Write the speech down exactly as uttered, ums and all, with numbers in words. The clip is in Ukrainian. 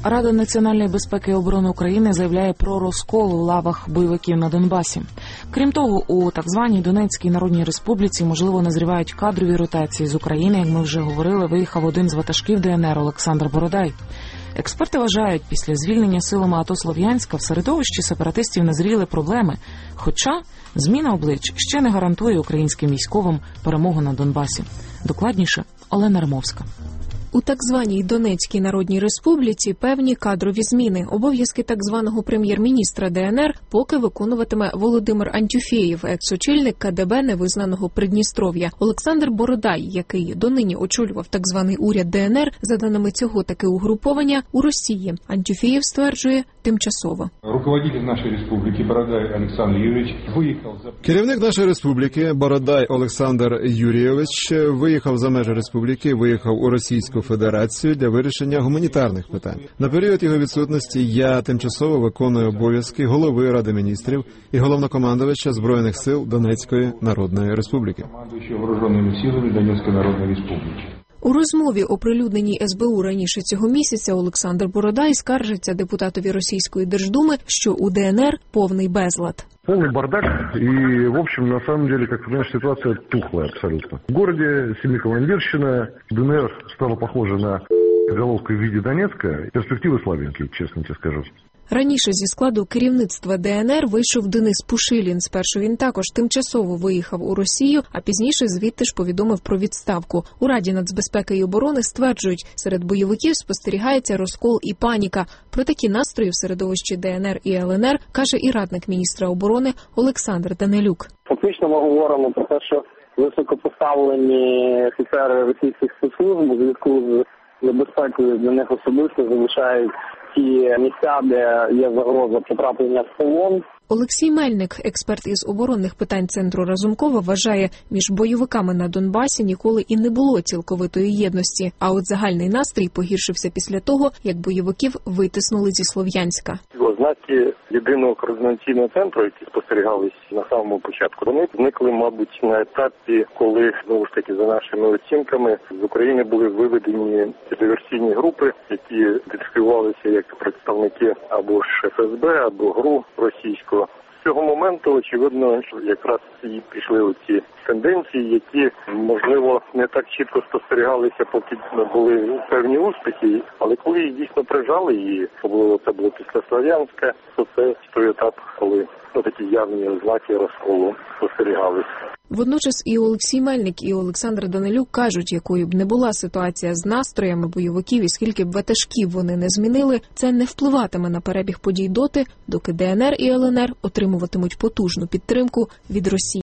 Рада національної безпеки і оборони України заявляє про розкол у лавах бойовиків на Донбасі. Крім того, у так званій Донецькій Народній Республіці, можливо, назрівають кадрові ротації. З України, як ми вже говорили, виїхав один з ватажків ДНР Олександр Бородай. Експерти вважають, після звільнення силами АТО Слов'янська в середовищі сепаратистів назріли проблеми. Хоча зміна облич ще не гарантує українським військовим перемогу на Донбасі. Докладніше Олена Римовська. У так званій Донецькій Народній Республіці певні кадрові зміни. Обов'язки так званого прем'єр-міністра ДНР поки виконуватиме Володимир Антюфєєв, екс-очільник КДБ невизнаного Придністров'я. Олександр Бородай, який донині очолював так званий уряд ДНР, за даними цього таки угруповання, у Росії. Антюфєєв стверджує, тимчасово. Руководитель нашої республіки Бородай Олександр Юрійович виїхав за... Керівник нашої республіки Бородай Олександр Юрійович виїхав за межі республіки, виїхав у Російську Федерацію для вирішення гуманітарних питань. На період його відсутності я тимчасово виконую обов'язки голови Ради міністрів і головнокомандувача Збройних сил Донецької Народної Республіки. Командуючого вооруженими силами Донецької Народної Республіки. У розмові, оприлюдненій ес бе у раніше цього місяця, Олександр Бородай скаржиться депутатові Російської Держдуми, що у ДНР повний безлад. Полный бардак, и, в общем, на самом деле, как ты понимаешь, ситуация тухлая абсолютно. В городе Семикомандирщина, ДНР стала похожа на головку в виде Донецка, перспективы слабенькие, честно тебе скажу. Раніше зі складу керівництва ДНР вийшов Денис Пушилін. Спершу він також тимчасово виїхав у Росію, а пізніше звідти ж повідомив про відставку. У Раді нацбезпеки і оборони стверджують, серед бойовиків спостерігається розкол і паніка. Про такі настрої в середовищі ДНР і ел ен ер каже і радник міністра оборони Олександр Данилюк. Фактично ми говоримо про те, що високопоставлені офіцери російських спецслужб у зв'язку з небезпекою для них особисто залишають ті місця, де є загроза потраплення в полон. Олексій Мельник, експерт із оборонних питань Центру Разумкова, вважає, між бойовиками на Донбасі ніколи і не було цілковитої єдності. А от загальний настрій погіршився після того, як бойовиків витиснули зі Слов'янська. Ознаки єдиного координаційного центру, які спостерігалися на самому початку, вони зникли, мабуть, на етапі, коли, знову ж таки, за нашими оцінками, з України були виведені диверсійні групи, які ідентифікувалися як представники або ж еф ес бе, або ГРУ російського. З цього моменту, очевидно, якраз і пішли оці тенденції, які, можливо, не так чітко спостерігалися, поки були певні успіхи, але коли їх дійсно прижали, і особливо це було після Слов'янська, то це той етап, коли ну, такі явні ознаки розколу спостерігалися. Водночас і Олексій Мельник, і Олександр Данилюк кажуть, якою б не була ситуація з настроями бойовиків і скільки б ватажків вони не змінили, це не впливатиме на перебіг подій доти, доки ДНР і ел ен ер отримуватимуть потужну підтримку від Росії.